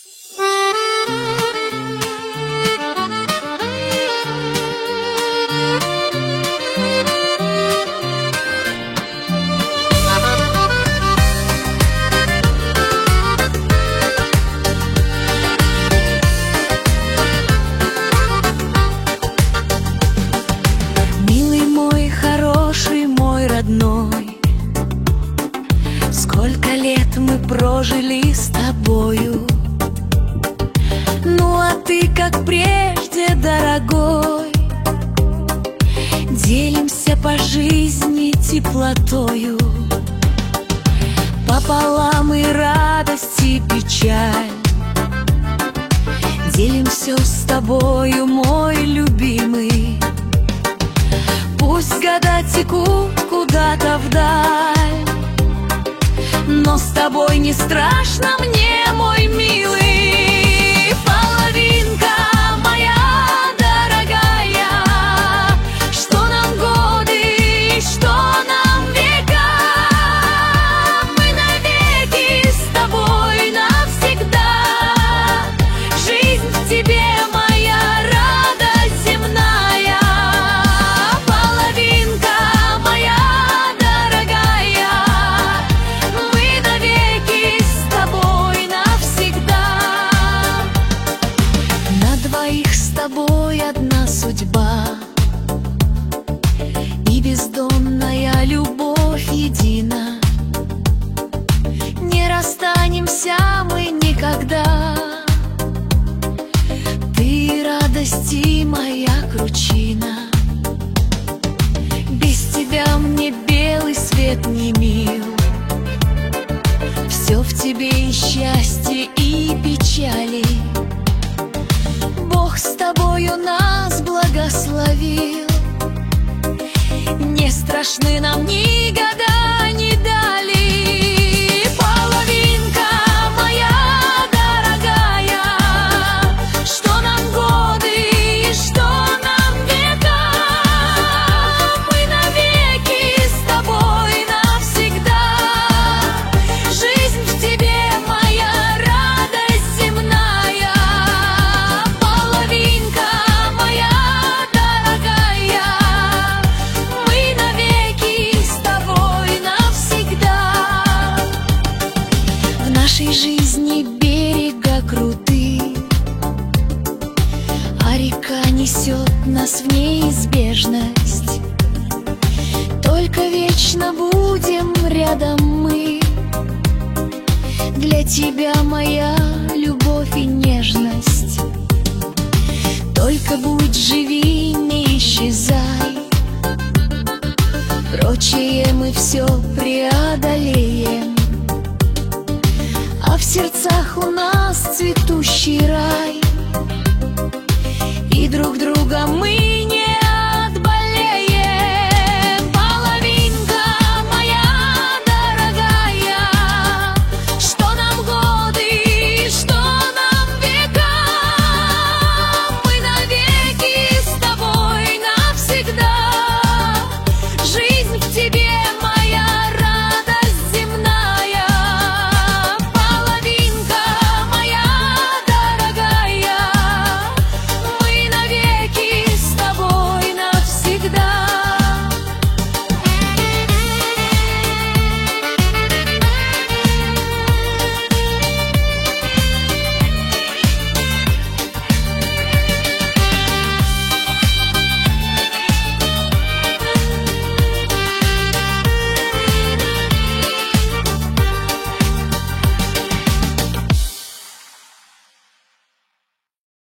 Милый мой, хороший мой родной, сколько лет мы прожили с тобою. Ну а ты, как прежде, дорогой, делимся по жизни теплотою. Пополам и радость, и печаль, делим все с тобою, мой любимый. Пусть года текут куда-то вдаль, но с тобой не страшно мне, мой милый. Половинка моя дорогая, что нам годы, что нам века, мы навеки с тобой навсегда. Жизнь в тебе моя, радость земная. Половинка моя дорогая, мы навеки с тобой навсегда. На двоих с тобой одна судьба, и бездонная любовь едина. Не расстанемся мы никогда, ты радости моя кручина. Без тебя мне белый свет не мил, все в тебе и счастье, и печали. Бог с тобою нас благословил, не страшны нам ни года, ни дали. Половинка моя дорогая, что нам годы и что нам века, мы навеки с тобой навсегда. Жизнь в тебе моя, радость земная. Половинка моя дорогая, мы навеки с тобой навсегда. В нашей жизни берега круты, а река несет нас в неизбежность. Только вечно будем рядом мы, для тебя моя любовь и нежность. Только будь, живи, не исчезай, прочее мы все преодолеем. А в сердцах у нас цветущий рай, и друг друга мы